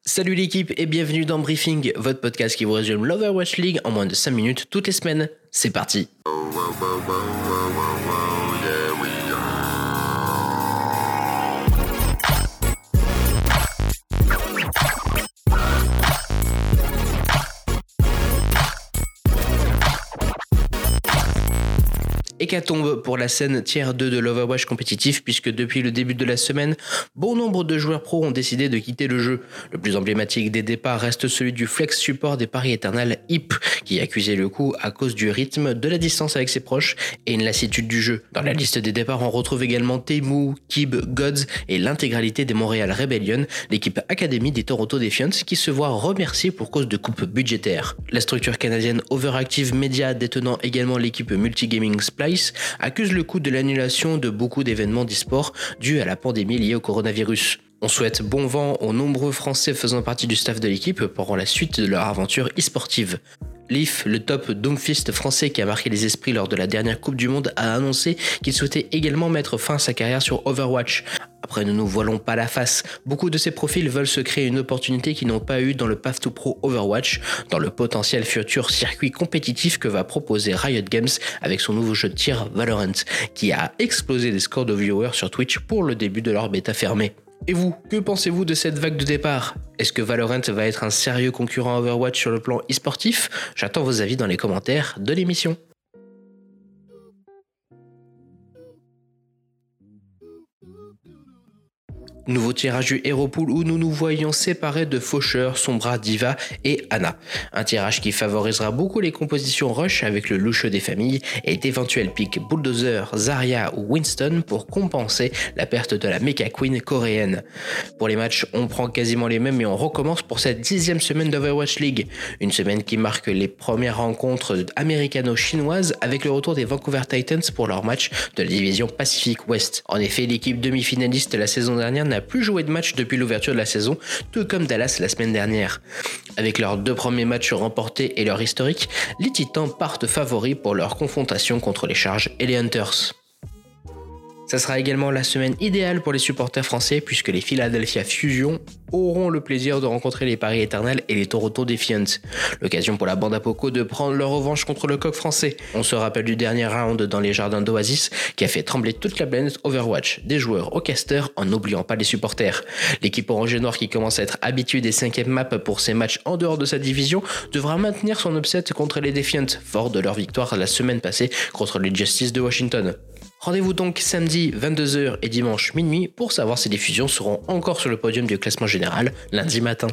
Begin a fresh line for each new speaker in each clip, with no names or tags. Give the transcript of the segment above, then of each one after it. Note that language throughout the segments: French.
Salut l'équipe et bienvenue dans Briefing, votre podcast qui vous résume l'Overwatch League en moins de 5 minutes toutes les semaines. C'est parti. Hécatombe pour la scène tier 2 de l'Overwatch compétitif puisque depuis le début de la semaine, bon nombre de joueurs pros ont décidé de quitter le jeu. Le plus emblématique des départs reste celui du flex support des paris éternels Hip, qui accusait le coup à cause du rythme, de la distance avec ses proches et une lassitude du jeu. Dans la liste des départs, on retrouve également Temu, Kib, Gods et l'intégralité des Montréal Rebellion, l'équipe académie des Toronto Defiants qui se voit remerciée pour cause de coupes budgétaires. La structure canadienne Overactive Media, détenant également l'équipe Multigaming Splice, accuse le coût de l'annulation de beaucoup d'événements d'e-sport dus à la pandémie liée au coronavirus. On souhaite bon vent aux nombreux Français faisant partie du staff de l'équipe pour la suite de leur aventure e-sportive. Leaf, le top Doomfist français qui a marqué les esprits lors de la dernière Coupe du Monde, a annoncé qu'il souhaitait également mettre fin à sa carrière sur Overwatch. Après, ne nous voilons pas la face, beaucoup de ces profils veulent se créer une opportunité qu'ils n'ont pas eu dans le Path to Pro Overwatch, dans le potentiel futur circuit compétitif que va proposer Riot Games avec son nouveau jeu de tir Valorant, qui a explosé les scores de viewers sur Twitch pour le début de leur bêta fermée. Et vous, que pensez-vous de cette vague de départ ? Est-ce que Valorant va être un sérieux concurrent à Overwatch sur le plan e-sportif ? J'attends vos avis dans les commentaires de l'émission. Nouveau tirage du Hero Pool où nous nous voyons séparés de Faucheur, Sombra, Diva et Ana. Un tirage qui favorisera beaucoup les compositions rush avec le louche des familles et d'éventuels picks Bulldozer, Zarya ou Winston pour compenser la perte de la Mecha Queen coréenne. Pour les matchs, on prend quasiment les mêmes et on recommence pour cette 10e semaine d'Overwatch League. Une semaine qui marque les premières rencontres américano-chinoises avec le retour des Vancouver Titans pour leur match de la division Pacific West. En effet, l'équipe demi-finaliste la saison dernière n'a plus joué de match depuis l'ouverture de la saison, tout comme Dallas la semaine dernière. Avec leurs 2 premiers matchs remportés et leur historique, les Titans partent favoris pour leur confrontation contre les Charges et les Hunters. Ça sera également la semaine idéale pour les supporters français puisque les Philadelphia Fusion auront le plaisir de rencontrer les Paris Éternels et les Toronto Defiants. L'occasion pour la bande à Poco de prendre leur revanche contre le coq français. On se rappelle du dernier round dans les jardins d'Oasis qui a fait trembler toute la planète Overwatch, des joueurs au caster en n'oubliant pas les supporters. L'équipe orange et noire qui commence à être habituée des 5e maps pour ses matchs en dehors de sa division devra maintenir son upset contre les Defiants, fort de leur victoire la semaine passée contre les Justice de Washington. Rendez-vous donc samedi 22h et dimanche minuit pour savoir si les fusions seront encore sur le podium du classement général lundi matin.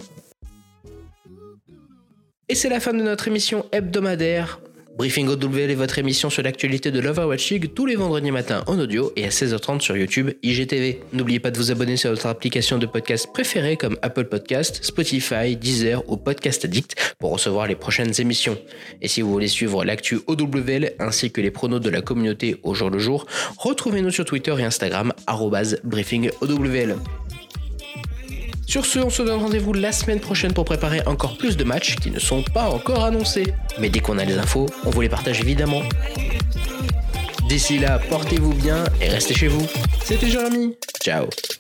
Et c'est la fin de notre émission hebdomadaire. Briefing OWL est votre émission sur l'actualité de l'Overwatch League tous les vendredis matins en audio et à 16h30 sur YouTube IGTV. N'oubliez pas de vous abonner sur votre application de podcast préférée comme Apple Podcast, Spotify, Deezer ou Podcast Addict pour recevoir les prochaines émissions. Et si vous voulez suivre l'actu OWL ainsi que les pronos de la communauté au jour le jour, retrouvez-nous sur Twitter et Instagram @BriefingOWL. Sur ce, on se donne rendez-vous la semaine prochaine pour préparer encore plus de matchs qui ne sont pas encore annoncés. Mais dès qu'on a les infos, on vous les partage évidemment. D'ici là, portez-vous bien et restez chez vous. C'était Jérémy. Ciao.